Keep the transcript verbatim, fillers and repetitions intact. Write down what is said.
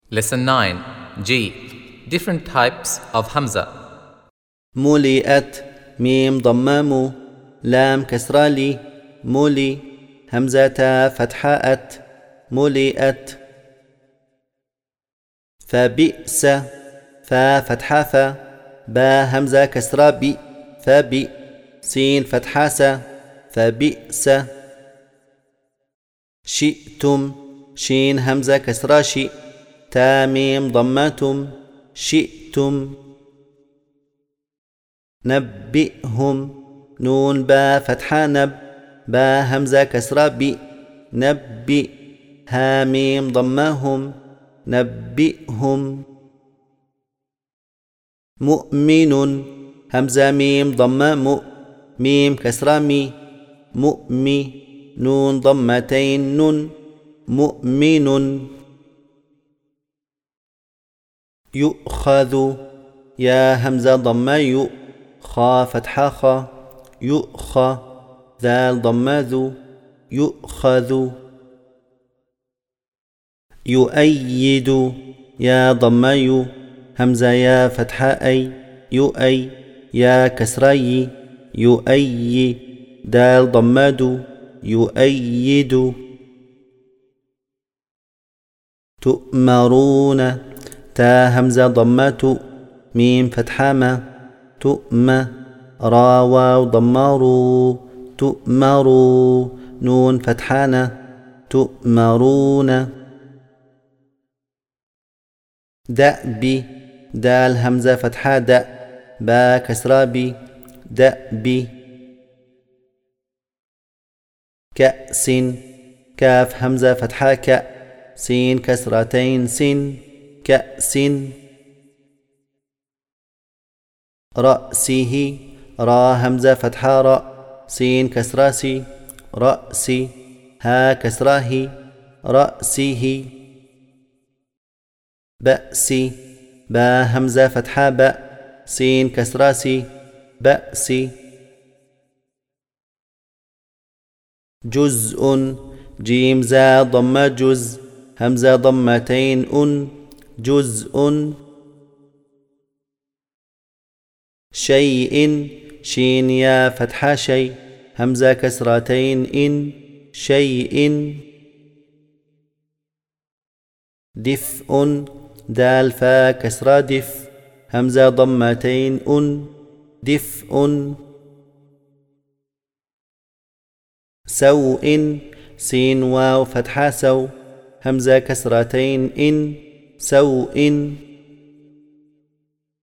Lesson nine. G. Different types of Hamza. ملئت ميم ضمام لام كسرة لي ملي همزة فتحاءت ملئت فبئس فا فتحة فا با همزة كسرة بي فبي سين فتحة سا فبئس شئتم شين همزة كسرة شئ تا ميم ضماتم شئتم نبئهم نون با فتحة نب با همزة كسرة بي نبئ ها ميم ضمهم نبئهم مؤمن همزة ميم ضمة مؤ ميم كسرة مي مؤمي نون ضمتين نون مؤمن يؤخذ يا همزة ضمة يؤ خا فتحة خا يؤخى ذال ضمة ذو يؤخذ يؤيد يا ضمة يو همزة يا فتحة أي يؤي يا كسري يؤي دال ضمة دو يؤيد تؤمرون تا همزة ضمة ميم فتحة ما تؤم را واو ضمروا تؤمروا نون فتحانا تؤمرون دأبي دال همزة فتحة دأ با كسرة بي دأبي كأس كاف همزة فتحة كأ سين كسرتين سن كأس رأسه را همزة فتحة راء سين كسرة سي رأسي ها كسره رأسه بأسي با همزة فتحة باء سين كسرة سي بأسي جزء جيم زا ضمة جز همزة ضمتين أن جزء شيء شين يا فتحة شيء همزة كسرتين إن شيء دفء دال فا كسرة دف همزة ضمتين أن دفء سوء سين واو فتحة سو همزة كسرتين إن سوء